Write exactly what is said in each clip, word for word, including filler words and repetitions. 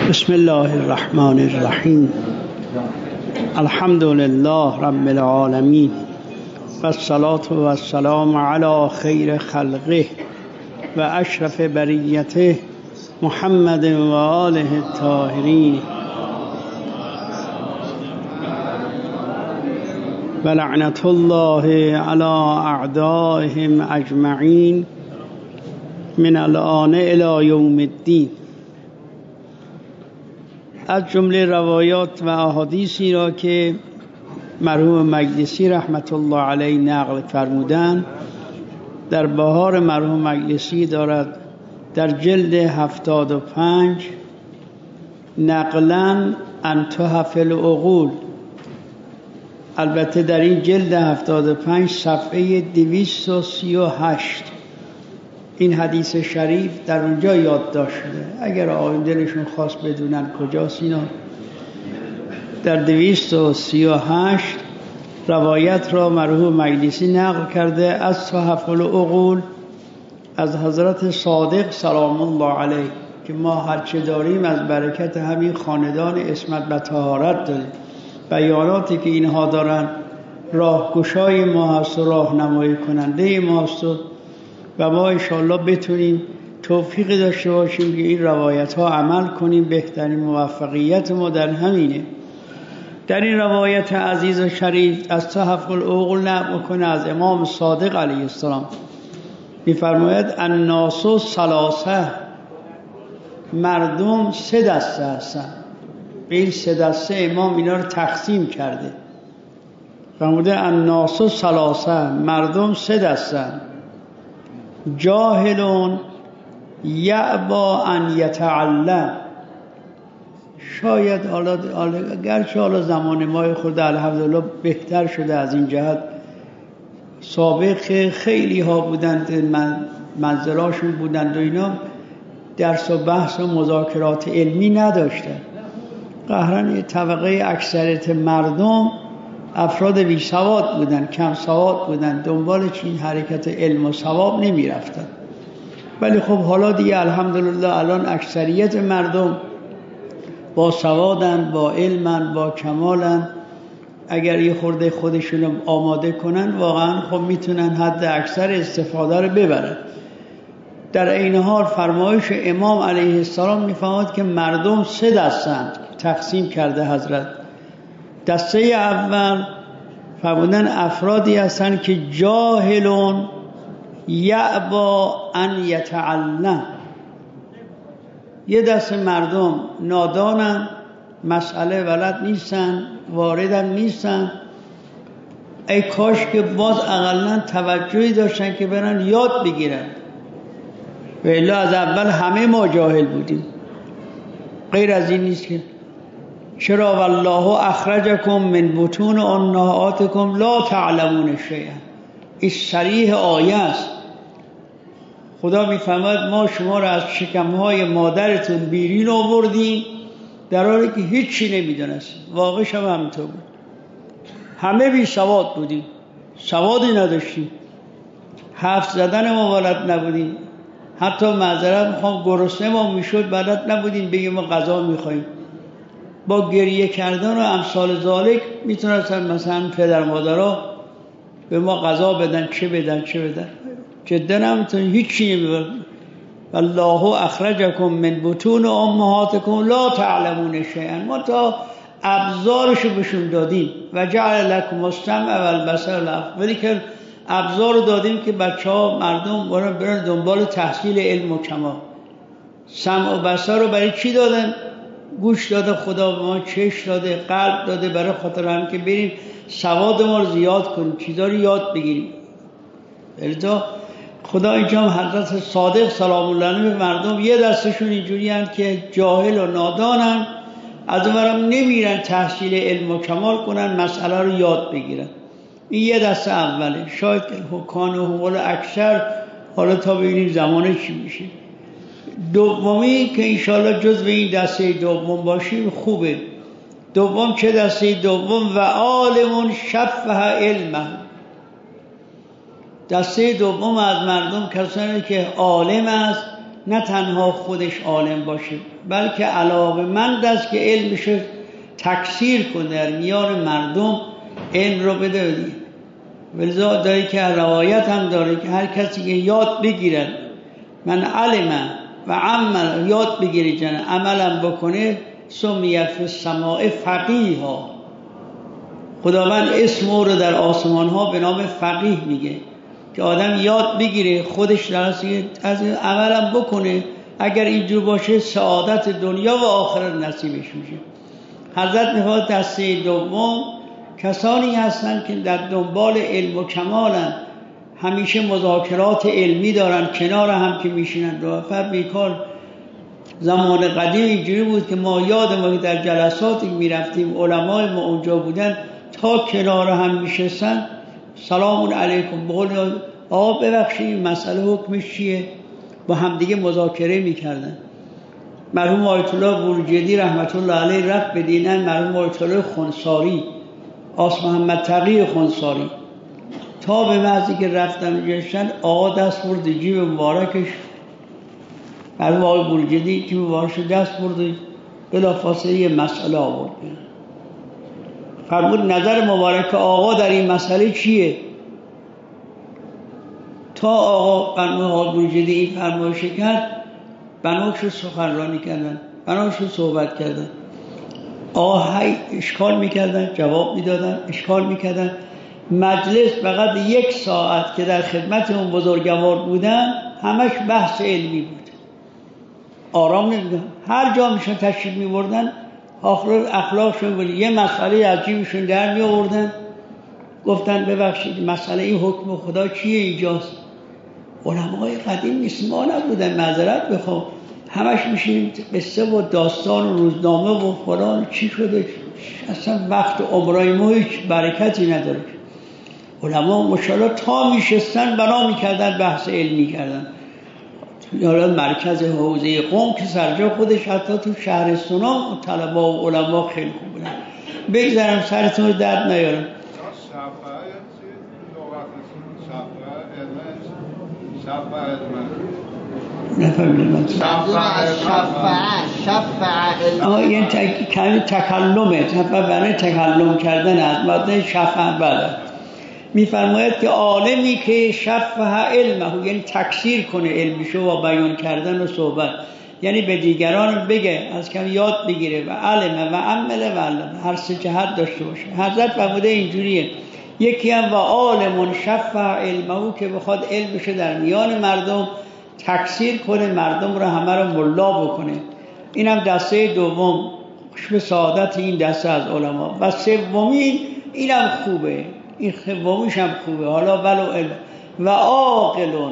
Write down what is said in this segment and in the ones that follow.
بسم الله الرحمن الرحیم. الحمد لله رب العالمین و الصلاة و السلام علی خیر خلقه و اشرف بریته محمد و آله الطاهرین و لعنت الله علی اعدائهم اجمعین من الآن الی یوم الدین. از جمله روایات و احادیثی را که مرحوم مجلسی رحمت الله علیه نقل فرمودند در بهار مرحوم مجلسی دارد در جلد هفتاد و پنج نقلا عن تحف العقول. البته در این جلد هفتاد و پنج صفحه دویست و سی و هشت این حدیث شریف در اونجا یادداشت شده. اگر آقایون دلشون خواست بدونن کجاست اینا، در دویست و سی و هشت روایت را مرحوم مجلسی نقل کرده از تحف العقول از حضرت صادق سلام الله علیه که ما هرچه داریم از برکت همین خاندان عصمت و طهارت داریم. بیاناتی که اینها دارن راهگشای ما هست و راهنمایی کننده ما هست و ما انشاءالله بتونیم توفیق داشته باشیم که این روایت ها عمل کنیم. بهترین موفقیت ما در همینه. در این روایت عزیز و شریف از تحف العقول نقل میکنه از امام صادق علیه السلام، میفرماید الناس ثلاثه، مردم سه دسته هستن. به این سه دسته امام اینا رو تقسیم کرده. فرموده الناس ثلاثه، مردم سه دسته: جاهلون یعبا ان یتعلم. شاید حالا گرچه حالا زمان ما خود الحمدلله بهتر شده از این جهت، سابق خیلی ها بودند منزلاشون بودند و اینا درس و بحث و مذاکرات علمی نداشتند. قهرن طبقه اکثریت مردم افراد بی سواد بودن، کم سواد بودن، دنبال چین حرکت علم و ثواب نمی رفتن. ولی خب حالا دیگه الحمدلله الان اکثریت مردم با سوادن، با علمن، با کمالن. اگر یه خورده خودشون آماده کنن واقعا خب میتونن حد اکثر استفاده رو ببرن. در عین حال فرمایش امام علیه السلام میفهمد که مردم سه دستند تقسیم کرده حضرت. دسته اول فرمودن افرادی هستند که جاهلون یعبا ان یتعلم. یه دسته مردم نادانن، مسئله بلد نیستن، واردن نیستن. ای کاش که باز اقلن توجهی داشتن که برن یاد بگیرن. و الا از اول همه ما جاهل بودیم. غیر از این نیست که چرا والله اخرجکم من بطون امهاتکم لا تعلمون شیئا. این صریح آیه است. خدا میفهمد ما شما را از شکمهای مادرتون بیرون آوردیم در حالی که هیچی نمیدونستیم. واقعش هم همینطور بود. همه بی سواد بودیم، سوادی نداشتیم، حرف زدن ما بلد نبودیم. حتی معذرت میخوام گرسنه ما میشد بلد نبودیم بگیم ما غذا میخوایم. با گریه کردن و امثال ذالک میتونستن مثلا پدر مادرها به ما غذا بدن، چه بدن چه بدن. جدا نمیتونن، هیچی نمیبرن. والله اخرجکم من بطون امهاتکم لا تعلمون شیئا. ما تا ابزارشو بهشون دادیم و جعل لکم السمع والبصر، ولی که ابزار رو دادیم که بچه ها مردم برن دنبال تحصیل علم و کمال. سمع و بصر رو برای چی دادن؟ گوش داده خدا به ما، چشم داده، قلب داده برای خاطر هم که بریم سواد ما رو زیاد کنیم، چیزا رو یاد بگیریم. لذا خدا اینجا حضرت صادق سلام الله علیه مردم یه دستشون اینجوری هستند که جاهل و نادانن، از اونورم نمیرن تحصیل علم و کمال کنن، مسئله رو یاد بگیرن. این یه دسته اوله. شاید حکان و حمول اکثر حالا تا ببینیم زمانه چی میشه. دومی که انشاءالله جز به این دسته دوم باشیم خوبه. دوم چه دسته دوم؟ و عالمون شفه علمه. دسته دوم از مردم کسانی که عالم است نه تنها خودش عالم باشه بلکه علاقه‌مند است که علمش تکثیر کنه، در میان مردم علم رو بده. ولذا داری که روایت هم داره که هر کسی که یاد بگیرد من علم و عمل، یاد بگیره جن عملم بکنه، سمیه فی السماء فقیها، خداوند اسم او رو در آسمان ها به نام فقیه میگه که آدم یاد بگیره خودش درسته از عملم بکنه، اگر اینجور باشه سعادت دنیا و آخرت نصیبش میشه. حضرت میفرماید دسته دوم کسانی هستند که در دنبال علم و کمالن، همیشه مذاکرات علمی دارن، کنار هم که میشینن و فقط بیکار. زمان قدیم اینجوری بود که ما یادمون که در جلساتی میرفتیم علمای ما اونجا بودن، تا کنار هم میشستن سلام علیکم بقول آقا ببخشید این مسئله حکمش چیه، با همدیگه مذاکره میکردن. مرحوم آیت الله بروجردی رحمت الله علیه رفت به دینن مرحوم آیت الله خنساری، آس محمد تقی خنساری، تا به محضی که رفتن جشن آقا دست برد جیب مبارکش، مرحوم آقای بروجردی جیب مبارکش دست برد، بلافاصله یه مسئله آورد، فرمود نظر مبارک آقا در این مسئله چیه؟ تا آقا مرحوم آقای بروجردی این فرمایش کرد، بناش رو سخنرانی کردن، بناش رو صحبت کردن. آقا هی اشکال میکردن، جواب میدادن، اشکال میکردن. مجلس فقط یک ساعت که در خدمت اون بزرگوار بودن همش بحث علمی بود، آرام نمیدن. هر جا میشون تشریف میبردن اخلاقشون بود، یه مسئله عجیبشون در میآوردن، گفتن ببخشید مسئله این حکم خدا چیه اینجاست؟ علمای قدیم نیست ما نبودن، معذرت بخوام، همش میشیم قصه و داستان و روزنامه و فلان چی شده، اصلا وقت عمرای ما هیچ برکتی نداره. علما ماشاءالله تا میشستن بنا میکردن بحث علمی کردن. حالا مرکز حوزه قم که سرجا خودش حتی تو شهرستانا طلبا و علما خیلی خوب بودن. بگذارم سرتون رو درد نیارم. نفهمیدم شفع آه این کمی تکلمه، برای تکلم کردن از ماده شفع. بله میفرماید که عالمی که شفع علمه، یعنی تکثیر کنه علمشو و بیان کردن و صحبت، یعنی به دیگران بگه، از کم یاد بگیره و علمه و عمله و علمه، هر سه جهت داشته باشه. حضرت فرموده اینجوریه، یکی هم و عالم شفع علمه که بخواد علمشو در میان مردم تکثیر کنه، مردم رو همه رو ملا بکنه. اینم دسته دوم، به سعادت این دسته از علما. و سومین اینم خوبه، این سومیش هم خوبه، حالا ولو علم و عاقل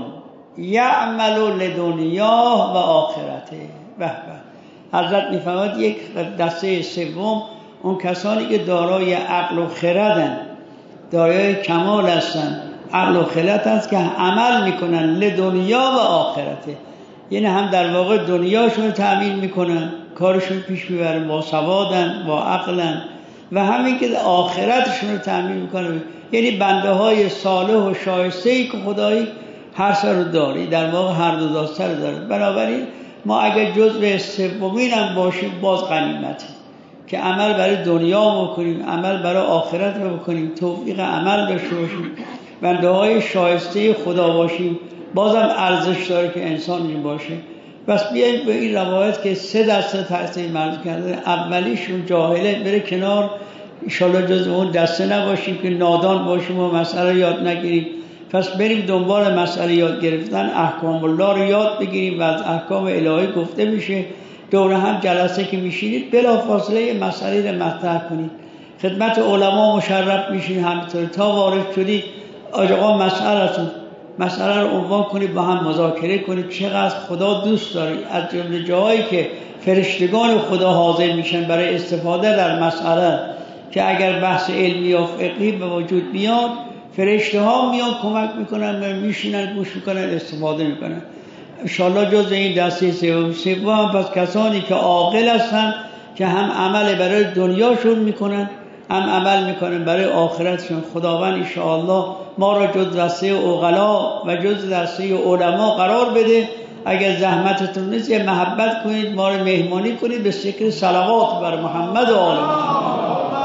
یعمل لدنیا و آخرته. به به حضرت میفرماید یک دسته سوم اون کسانی که دارای عقل و خردن، دارای کمال هستن، عقل و خرد هست که عمل میکنن لدنیا و آخرته، یعنی هم در واقع دنیاشون رو تأمین میکنن، کارشون پیش میبرن، با سوادن، با عقلن، و همین که آخرتشون رو تأمین میکنن، یعنی بنده های صالح و شایسته‌ای که خدایی هر سر رو داره، در واقع هر دو داسته رو داره. بنابراین ما اگر جزء سومین هم باشیم باز غنیمته که عمل برای دنیا بکنیم، عمل برای آخرت رو بکنیم، توفیق عمل داشته باشیم، بنده های شایسته خدا باشیم، بازم ارزش داره که انسان این باشه. بس بیاییم به این روایت که سه دسته تحصیل مرد کرده، اولیشون جاهله بره کنار، انشالله جز اون دسته نباشیم که نادان باشیم و مسئله یاد نگیریم. پس بریم دنبال مسئله یاد گرفتن، احکام الله رو یاد بگیریم و از احکام الهی گفته میشه، دور هم جلسه که میشینید بلافاصله مسئله رو مطرح کنید، خدمت علما مشرف میشین، همینطور تا وارد شدید آقا مسئله‌تون مسئله رو عنوان کنید، با هم مذاکره کنید چقدر خدا دوست داره. از جمله جاهایی که فرشتگان خدا حاضر میشن برای استفاده در مسئله که اگر بحث علمی و فقهی به وجود بیاد، فرشته ها میان کمک میکنن، میشینن گوش میکنن، استفاده میکنن. انشالله جز این دسته سوم سوم پس کسانی که عاقل هستن که هم عمل برای دنیاشون میکنن، هم عمل میکنن برای آخرتشون. خداوند انشاءالله ما را جز دسته عقلا و جز دسته علما قرار بده. اگر زحمتتون نیست یه محبت کنید، ما رو مهمانی کنید به شکل صلوات بر محمد و آل محمد.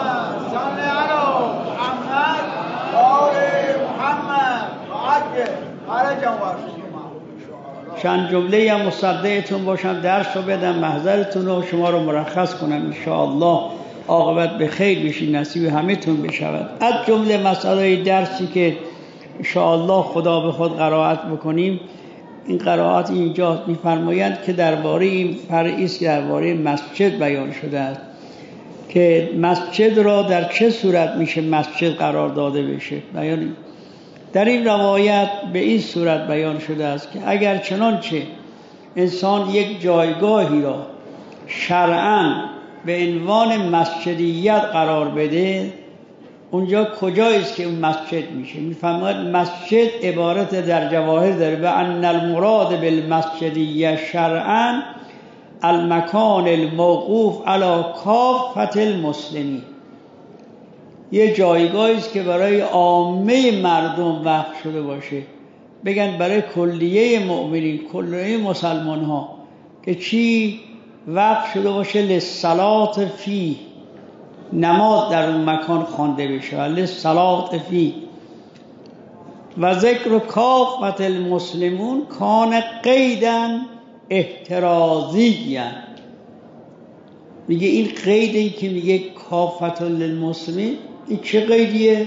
چند جمله هم مصدقتون باشم، درس رو بدم، محضرتون رو شما رو مرخص کنم انشاءالله. عاقبت به خیر بشی، نصیب همه تون بشود. از جمله مسئله درسی که انشاءالله خدا به خود قرائت بکنیم، این قرائت اینجا می‌فرمایند که درباره این فرعی است که درباره مسجد بیان شده است که مسجد را در چه صورت میشه مسجد قرار داده بشه. بیان در این روایت به این صورت بیان شده است که اگر چنانچه انسان یک جایگاهی را شرعاً به عنوان مسجدیت قرار بده، اونجا کجایست که اون مسجد میشه؟ میفهمد مسجد عبارت در جواهر داره و ان المراد بالمسجدیه شرعاً المکان الموقوف علی کافة المسلمین، یه جایگاهی است که برای عامه مردم وقف شده باشه، بگن برای کلیه مؤمنین، کلیه مسلمان ها، که چی وقف شده باشه؟ للصلاة فی، نماز در اون مکان خوانده بشه، للصلاة فی. و ذکر کافة المسلمون کان قیداً احترازیاً. میگه این قیدی که میگه کافة للمسلمین، این چه قیدیه؟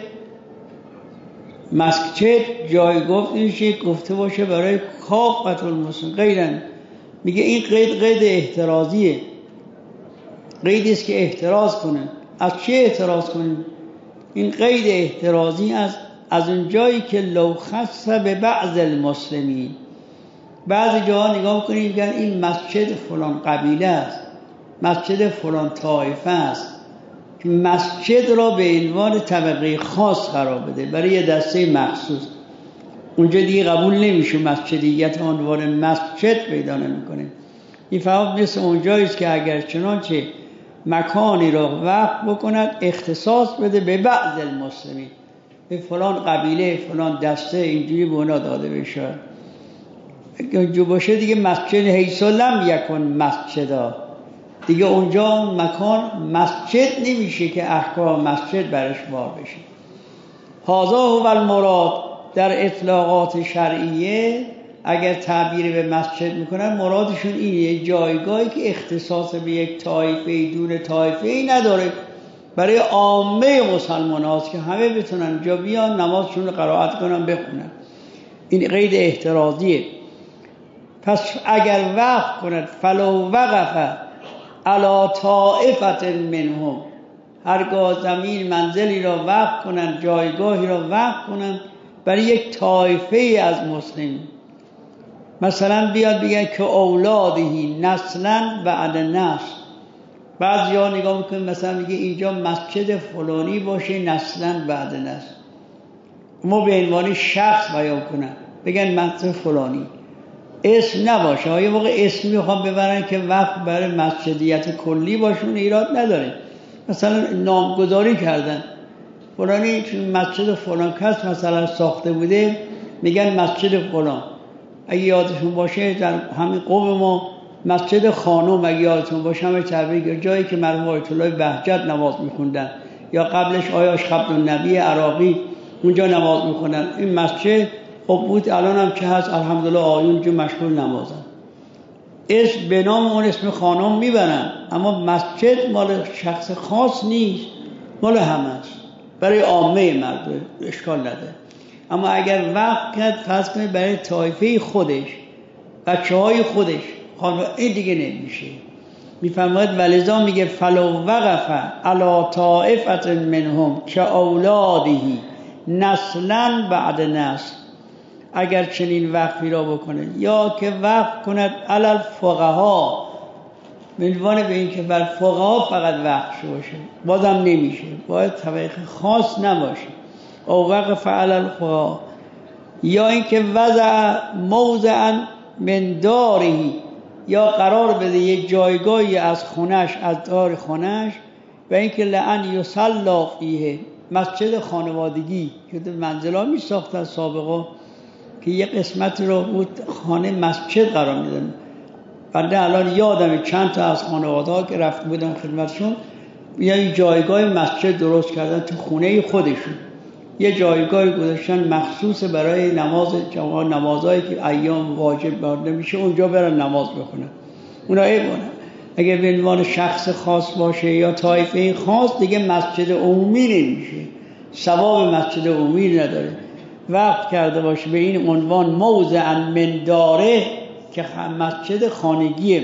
مسجد جایگاه میشه گفته باشه برای کافة المسلمین قیداً. میگه این قید قید احترازیه، قیدی است که احتراز کنه. از چه احتراز کنیم؟ این قید احترازی از از اون جایی که لو خص به بعض المسلمین، بعضی جاها نگاه کنیم میگن این مسجد فلان قبیله است، مسجد فلان طایفه است، که مسجد را به عنوان طبقه خاص قرار بده برای یه دسته مخصوص، اونجا دیگه قبول نمیشه، مسجدیت عنوان مسجد پیدا نمیکنه. این فهم مثل اونجاییست که اگر چنانچه مکانی را وقف بکند اختصاص بده به بعض المسلمین، به فلان قبیله فلان دسته اینجوری به اونا داده بشه، اونجا باشه دیگه مسجد حیث لم یکن مسجدا، دیگه اونجا مکان مسجد نمیشه که احکام مسجد برش بار بشه. هذا هو المراد. در اطلاقات شرعیه اگر تعبیر به مسجد میکنن مرادشون اینه، جایگاهی که اختصاص به یک طایفه دون طایفه ای نداره، برای عامه مسلمان هاست که همه بتونن اینجا بیان نمازشون رو قرائت کنن بخونن. این قید احترازیه. پس اگر وقف کند فلو وقف علی طائفة منهم، هرگاه زمین منزلی را وقف کنن، جایگاهی را وقف کنن برای یک طایفه از مسلمین، مثلا بیاد بگن که اولادهی نسلا بعد نسل، بعضی ها نگاه میکنن مثلا میگه اینجا مسجد فلانی باشه نسلا بعد نسل، ما به عنوان شخص بیان کنن بگن مسجد فلانی، اسم نباشه. ها یه موقع اسم میخوام ببرن که وقت برای مسجدیت کلی باشون ایراد نداره، مثلا نامگذاری کردن فلانی چون مسجد فلان کس مثلا ساخته بوده میگن مسجد فلان. اگه یادشون باشه در همین قوم ما مسجد خانم، اگه یادتون باشه همه تعبیر جایی که مرحوم آیت الله بهجت نماز میخوندن، یا قبلش آیاش خبر النبی عراقی اونجا نماز میخوندن. این مسجد خب بود، الان هم که هست الحمدلله آیون جو مشغول نمازن، اسم به نام اون اسم خانم میبرن، اما مسجد مال شخص خاص نیست، مال همه است، برای عامه مردم اشکال نداره. اما اگر وقت کرد فرض کنید برای طایفه خودش، بچه های خودش، خانم، این دیگه نمیشه. میفرماید ولذا میگه فلو وقف علی طائفة منهم که اولادهی نسلا بعد نسل، اگر چنین وقفی را بکنه، یا که وقف کند علی الفقها، منوانه به این که بر فقها فقط وقف شده باشه، بازم نمیشه، باید طبقه خاص نباشه. او وقف علی الفقها، یا این که وضع موضعا من دارهی، یا قرار بده یک جایگاهی از خونش، از دار خونش، و این که لعن یصلی فیه، مسجد خانوادگی که منزلا می ساختن سابقا که یه قسمت رو بود خانه مسجد قرار میدن. بنده الان یادم چند تا از خانواده‌ها که رفته بودم خدمتشون یه جایگاه مسجد درست کردن تو خونه خودشون، یه جایگاه گذاشتن مخصوص برای نماز جماعت، نمازهایی که ایام واجب برده میشه اونجا برن نماز بخونن. اونا ایوانه اگه به عنوان شخص خاص باشه یا طایفه خاص دیگه مسجد عمومی نمیشه، ثواب مسجد عمومی نداره. وقت کرده باشه به این عنوان موضع من داره که مسجد خانگیه،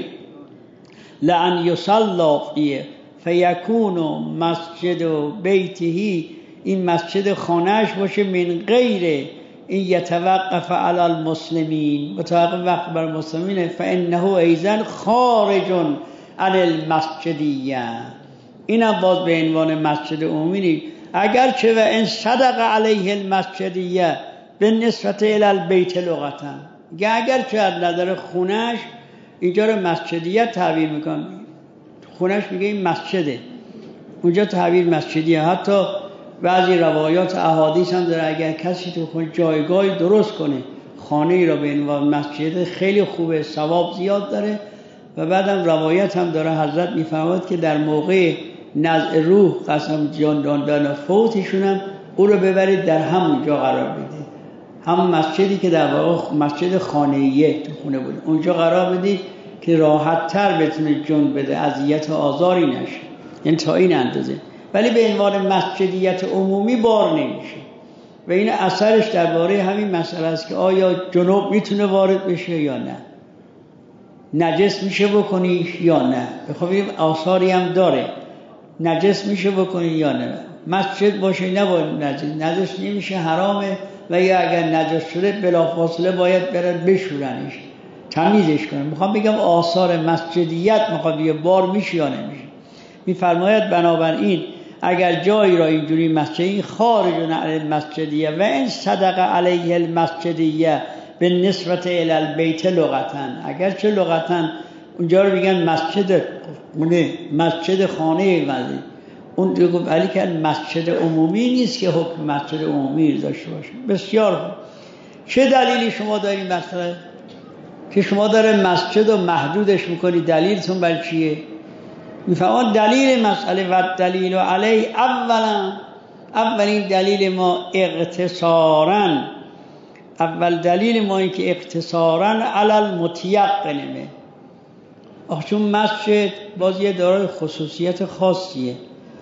لعن یصلی فیه فیکون مسجد بیته، این مسجد خانهش باشه من غیر این یتوقف علی المسلمین، متوقف وقت بر مسلمین، فانه ایضا خارج عن المسجدیه، اینم باز به عنوان مسجد عمومی. اگر چه و ان صدق علیه المسجدیه به نسبت الی البیت لغتا، اگر چه از نظر خونش اینجا رو مسجدیه تعبیر میکنه، خونش میگه این مسجده، اونجا تعبیر مسجدیه. حتی بعضی روایات احادیث هم داره اگر کسی تو خود جایگاهی درست کنه خانه ای را به عنوان مسجد خیلی خوبه، ثواب زیاد داره. و بعدم روایت هم داره حضرت میفرماید که در موقع نزع روح قسم جان دادن فوتشون هم او رو ببرید در همونجا قرار بدید، همون مسجدی که در واقع مسجد خانه‌ایه تو خونه بود اونجا قرار بدید که راحت تر بتونه جون بده، اذیت و آزاری نشه، یعنی تا این اندازه. ولی به عنوان مسجدیت عمومی بار نمیشه و این اثرش درباره همین مسئله است که آیا جنوب میتونه وارد بشه یا نه، نجس میشه بکنی یا نه. خب این آثاری هم داره، نجس میشه بکنی یا نه، مسجد باشه نباید نجس، نجس نمیشه حرامه، و یا اگر نجس شده بلافاصله باید برن بشورنش تمیزش کنن. میخوام بگم آثار مسجدیت میخواد یه بار میشه یا نمیشه. میفرماید بنابراین اگر جایی را اینجوری مسجدی خارج عن المسجدیه و ان صدق علیه المسجدیه به نسبت الی البیت لغتا، اگر چه لغتا اونجا رو میگن مسجد خونه، مسجد خانه مسجد، اون دیگه ولی که مسجد عمومی نیست که حکم مسجد عمومی داشته باشه. بسیار خوب. چه دلیلی شما دارید مثلا که شما داره مسجد رو محدودش میکنی؟ دلیلتون بر چیه؟ میفهمون دلیل مسئله و دلیل علی اولا، اولین دلیل ما اقتصارا، اول دلیل ما این که اقتصارا علی المتیقنه. آخه چون مسجد باز یه دارای خصوصیت خاصیه،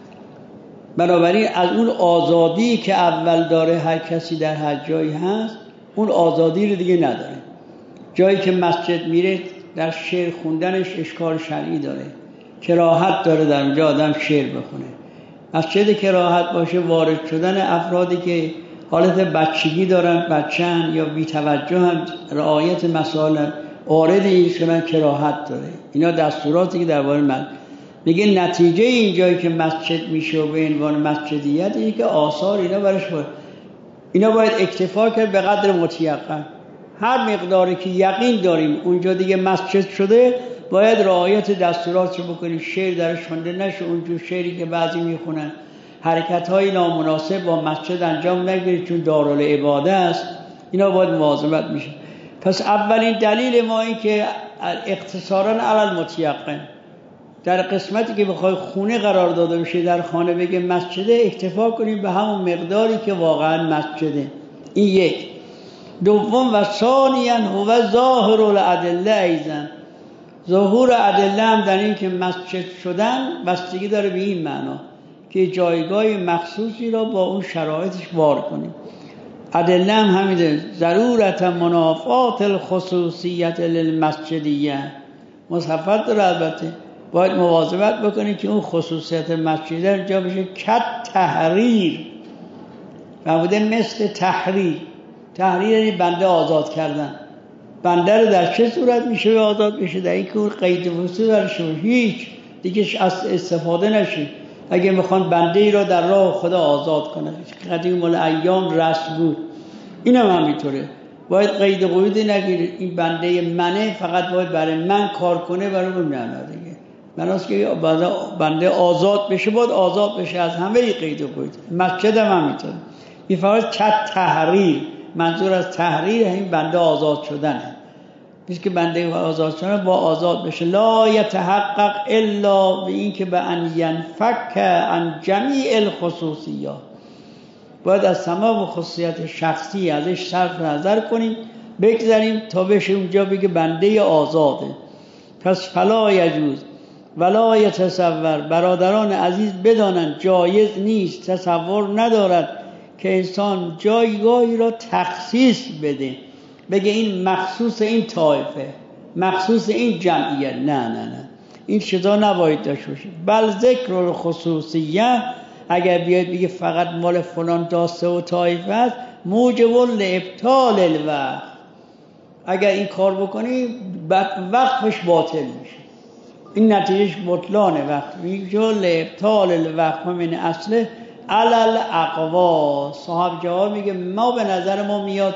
بنابراین از اون آزادی که اول داره هر کسی در هر جایی هست اون آزادی رو دیگه نداره. جایی که مسجد میره در شعر خوندنش اشکال شرعی داره، کراهت داره در اونجا آدم شعر بخونه. مسجد کراهت باشه وارد شدن افرادی که حالت بچگی دارن، بچه‌ن یا بی‌توجه هم، رعایت مسائل وارد ایشون کراهت داره. اینا دستوراتی که درباره من میگه نتیجه اینجایی که مسجد میشه و به عنوان مسجدیت اینه که آثار اینا برش باید اینا باید اکتفا کرد به قدر متیقن. هر مقداری که یقین داریم اونجا دیگه مسجد شده باید رعایت دستورات رو بکنیم، شعر درش خونده نشه، اونجور شعری که بعضی میخونن، حرکت‌های نامناسب با مسجد انجام نگیرید چون دارالعباده است. اینا باید مواظبت میشه. پس اولین دلیل ما این که اختصارا علی المتیقن، در قسمتی که بخوای خونه قرار داده بشه در خانه بگه مسجده، اکتفا کنیم به همون مقداری که واقعا مسجده. این یک. دوم و ثانیاً هو ظاهر الادله، ایضا ظهور ادله هم در این که مسجد شدن بستگی داره به این معنا که جایگاه مخصوصی را با اون شرایطش وار کنیم. ادله هم همیده ضرورت منافات الخصوصیت للمسجدیه، مصفت داره. البته باید مواظبت بکنید که اون خصوصیت مسجدیه اینجا بشه کت تحریر، فرموده مثل تحریر. تحریر یعنی بنده آزاد کردن. بنده رو در چه صورت میشه آزاد بشه؟ در این که اون قید وصول درش هیچ دیگه استفاده نشه. اگه میخوان بنده ای را در راه خدا آزاد کنن، قدیم الایام رسم بود، این هم همینطوره. باید قید قیودی نگیرید. این بنده منه فقط باید برای من کار کنه، برای اون نه دیگه. مناست که بنده آزاد بشه باید آزاد بشه از همه قید و قیود. مسجد هم همینطوره. میفرماید کت تحریر، منظور از تحریر این بنده آزاد شدنه، نیست که بنده آزاد شدن با آزاد بشه. لا یتحقق الا به این که به ان ینفک عن جمیع الخصوصیات، باید از تمام خصوصیت شخصی ازش صرف نظر کنیم بگذاریم تا بشه اونجا بگه بنده آزاده. پس فلا یجوز ولا یتصور، برادران عزیز بدانند جایز نیست، تصور ندارد که انسان جایگاهی را تخصیص بده، بگه این مخصوص این طایفه، مخصوص این جمعیت. نه نه نه، این چیزا نباید داشته باشه. بل ذکر الخصوصیه، اگر بیاد بگه فقط مال فلان داسته و طایفه است، موجب لابطال الوقف، اگر این کار بکنی وقفش باطل میشه، این نتیجهش بطلان وقت. موجب لابطال الوقف من اصله علل اقوا. صاحب جواب میگه ما به نظر ما میاد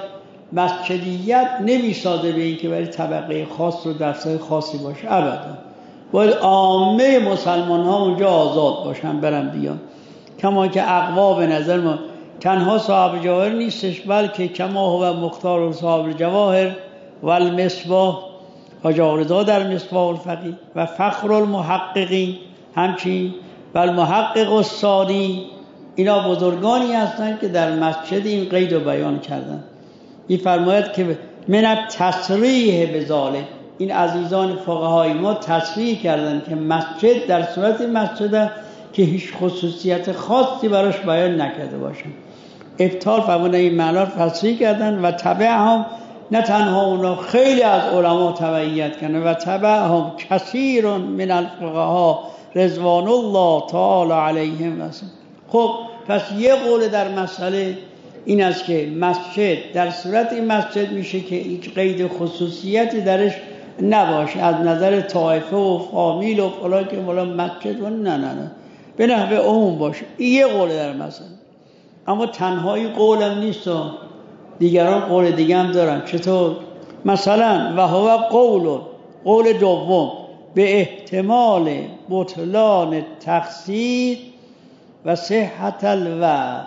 مسجدیت نمیساده به این که برای طبقه خاص و دستای خاصی باشه، ابدا باید عامه مسلمان ها اونجا آزاد باشن برن بیان. کما که اقوا به نظر ما تنها صاحب جواهر نیستش، بلکه کما هو مختار صاحب جواهر و المصباح و جارزا در مصباح الفقیه و فخر المحققین همچین و المحقق الصادی، اینا بزرگانی هستند که در مسجد این قید رو بیان کردن. این فرماید که من التصریح بذالک، این عزیزان فقهای ما تصریح کردن که مسجد در صورت مسجد که هیچ خصوصیت خاصی براش بیان نکرده باشن. ابطال فرمودن این معنا رو تصریح کردن و تبع هم، نه تنها اونا، خیلی از علما تبعیت کردن و تبع هم کثیر من الفقها رضوان الله تعالی علیهم وسلم. خب پس یه قول در مسئله این است که مسجد در صورت این مسجد میشه که هیچ قید خصوصیتی درش نباشه از نظر طایفه و فامیل و فلان که مولا مسجد و نه نه نه به نحو عموم باشه. این یه قول در مسئله، اما تنهایی قولم نیست، دیگران قول دیگه هم دارن. چطور؟ مثلا و هو قول، قول دوم به احتمال بطلان تخصیص و صحت الوقف.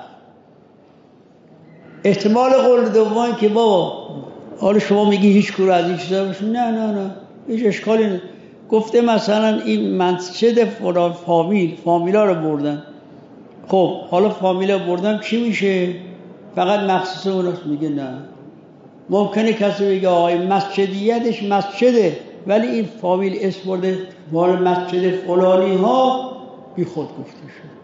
احتمال قول دوم که بابا حالا شما میگی هیچ کور از این چیزا باشه، نه نه نه هیچ اشکالی نه. گفته مثلا این مسجد فلان فامیل، فامیلا رو بردن، خب حالا فامیلا بردن چی میشه؟ فقط مخصوص اوناست. میگه نه، ممکنه کسی بگه آقای مسجدیتش مسجده ولی این فامیل اسم برده مال مسجد فلانی ها، بی خود گفته شد،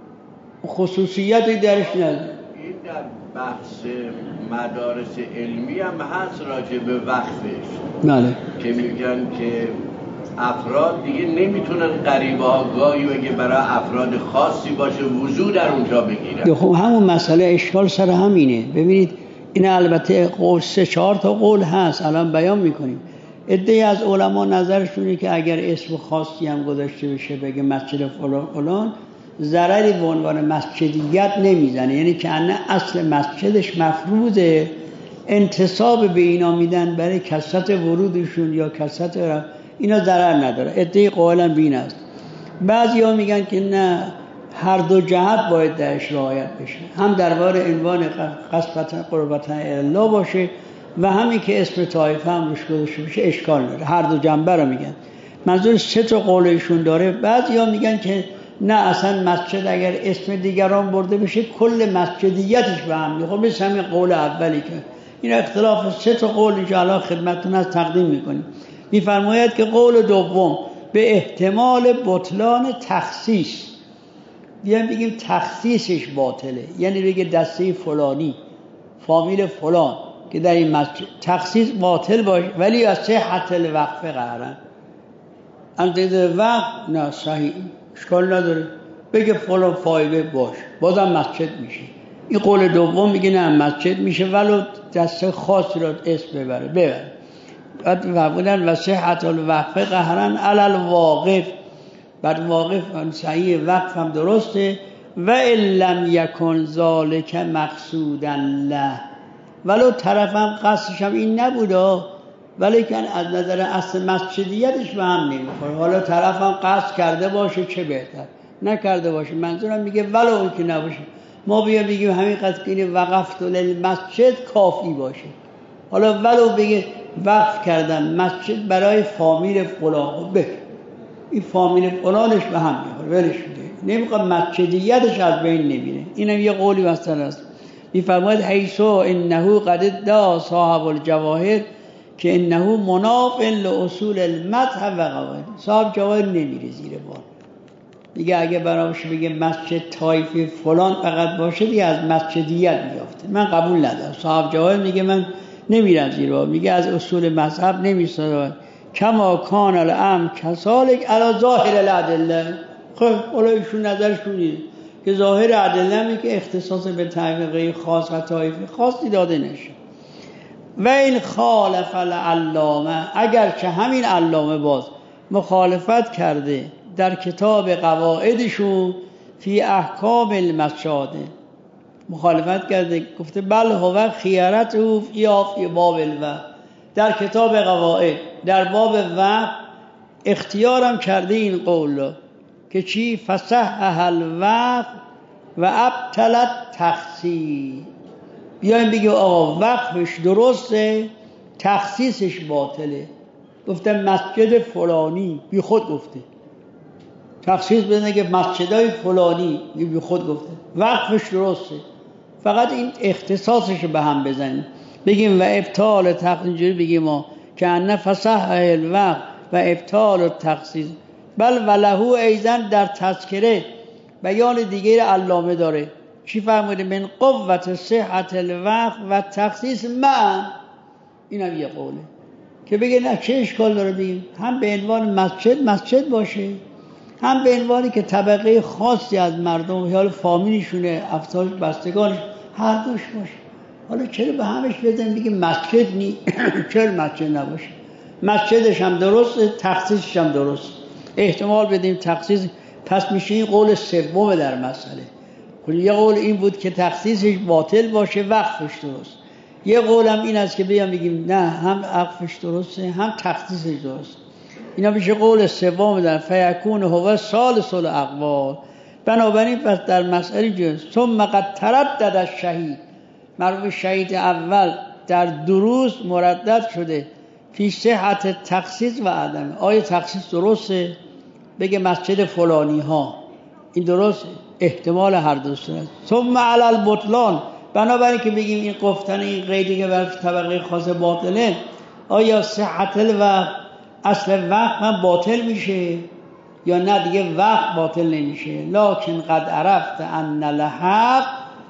خصوصیتی درش نداره. این در بحث مدارس علمی هم هست راجع به وقفش، بله، که میگن که افراد دیگه نمیتونن غریبه ها گاهی بگه برای افراد خاصی باشه وضو در اونجا بگیرن. خب همون مسئله اشکال سر همینه. ببینید این البته قول سه چهار تا قول هست الان بیان میکنیم. عده‌ای از علما نظرشونه که اگر اسم خاصی هم گذاشته بشه بگه مسجد فلان فلان، ضرری به عنوان مسجدیت نمیزنه، یعنی که انه اصل مسجدش مفروضه، انتصاب به اینا میدن برای کثرت ورودشون یا کثرت را، اینا ضرر نداره. عده‌ای قائلن بین است. بعضیا میگن که نه، هر دو جهت باید درش رعایت بشه، هم درباره عنوان قصبت قربت الله باشه و همین که اسم طایفه هم روش گذاشته بشه اشکال نداره. هر دو جنبه رو میگن. منظور سه تا قولشون داره. بعضیا میگن که نه، اصلا مسجد اگر اسم دیگران برده بشه کل مسجدیتش به هم میخوره، خب مثل همین قول اولی که این اختلاف سه تا قول اینجا الان خدمتتون از تقدیم میکنیم. میفرماید که قول دوم به احتمال بطلان تخصیص، بیایم بگیم تخصیصش باطله، یعنی بگه دسته فلانی فامیل فلان که در این مسجد تخصیص باطل باشه، ولی از صحت الوقف قرارن انتظار وقت نه صحیح، اشکال نداره، بگه فلان فایده باش بازم مسجد میشه. این قول دوم میگه نه مسجد میشه ولو دسته خاصی را اسم ببره ببره. بعد فرمودن و صحت الوقف قهرن علل واقف، بعد واقف هم صحیح، وقف هم درسته. و ان لم یکن ذالک مقصودا له، ولو طرفم قصدش هم این نبوده، ولیکن از نظر اصل مسجدیتش به هم نمیخوره. حالا طرفم قصد کرده باشه چه بهتر، نکرده باشه. منظورم میگه ولو اون که نباشه، ما بیایم بگیم همین قدر که وقفت للمسجد کافی باشه. حالا ولو بگه وقف کردن مسجد برای فامیل فلان، به این فامیل فلانش به هم میخوره ولش میده، نمیخواد مسجدیتش از بین نمیره. اینم یه قولی مثلا است، میفرماید حیثو انه قد ادعا صاحب الجواهر که انه مناف لاصول المذهب و قواعد. صاحب جواهر نمیره زیر بار، دیگه اگه براش بگه مسجد طایفه فلان فقط باشه دیگه از مسجدیت میافته. من قبول ندارم. صاحب جواهر میگه من نمیرم زیر بار، میگه از اصول مذهب نمیستاد کما کان الامر کذالک علی ظاهر الادله. خب حالا ایشون نظرشون اینه که ظاهر ادله میگه که اختصاص به طریقه خاص و طایفه خاصی داده نشه. و این خالف العلامه، اگر که همین علامه باز مخالفت کرده در کتاب قواعدشون فی احکام المساجد، مخالفت کرده گفته بل هو خیارت او فی باب الوقف، در کتاب قواعد در باب وقف اختیارم کرده این قول که چی؟ فصحح الوقف و ابطل تخصیص. بیایم بگیم آقا وقفش درسته تخصیصش باطله. گفته مسجد فلانی، بی خود گفته تخصیص بدونه که مسجدای فلانی، بی خود گفته وقفش درسته، فقط این اختصاصش به هم بزنیم بگیم و ابطال تخصیص، بگیم ما که ان فصحح الوقف و ابطال التخصیص. بل ولهو ایضا در تذکره بیان دیگه علامه داره چی فرموده؟ من قوت صحت الوقف و تخصیص معا. اینم یه قوله که بگه نه چه اشکال داره بگیم هم به عنوان مسجد مسجد باشه، هم به عنوانی که طبقه خاصی از مردم یا فامیلشونه افراد بستگانش هر دوش باشه. حالا چرا به همش بزنیم بگیم مسجد نی؟ چرا مسجد نباشه؟ مسجدش هم درسته تخصیصش هم درست، احتمال بدیم تخصیص. پس میشه این قول سوم در مسئله. یه قول این بود که تخصیصش باطل باشه وقفش درست، یه قولم این است که بیام بگیم نه هم وقفش درسته هم تخصیصش درست. اینا میشه قول سوم در فیکون هو ثالث الاقوال. بنابراین پس در مسئله جو ثم قد تردد الشهید، مرحوم شهید اول در دروس مردد شده فی صحت تخصیص و عدم. آیا تخصیص درسته؟ بگه مسجد فلانی ها، این درسته، احتمال هر دو صورت. ثم علی البطلان، بنابراین که بگیم این گفتن این قیدی که بر طبقه خاص باطله، آیا صحت الوقف اصل وقت هم باطل میشه یا نه دیگه وقت باطل نمیشه؟ لکن قد عرفت ان الحق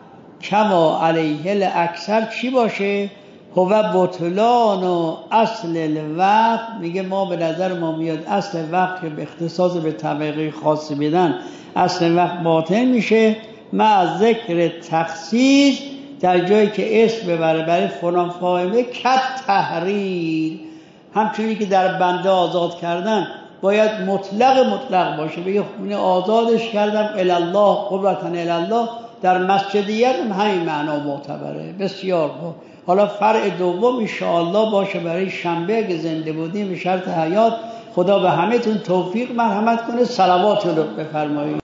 کما علیه الاکثر چی باشه؟ هو بطلان و اصل الوقت. میگه ما به نظر ما میاد اصل وقت که به اختصاص به طبقه خاص بدن اصل وقت باطل میشه مع ذکر تخصیص، در جایی که اسم ببره برای فلان فاعله کت تحریر، همچنین که در بنده آزاد کردن باید مطلق مطلق باشه، بگه خونه آزادش کردم الالله قربتن الالله. در مسجدیت هم همین معنا معتبره. بسیار خوب. حالا فرع دوم انشاءالله باشه برای شنبه اگه زنده بودیم به شرط حیات. خدا به همه تون توفیق مرحمت کنه. صلوات رو بفرمایید.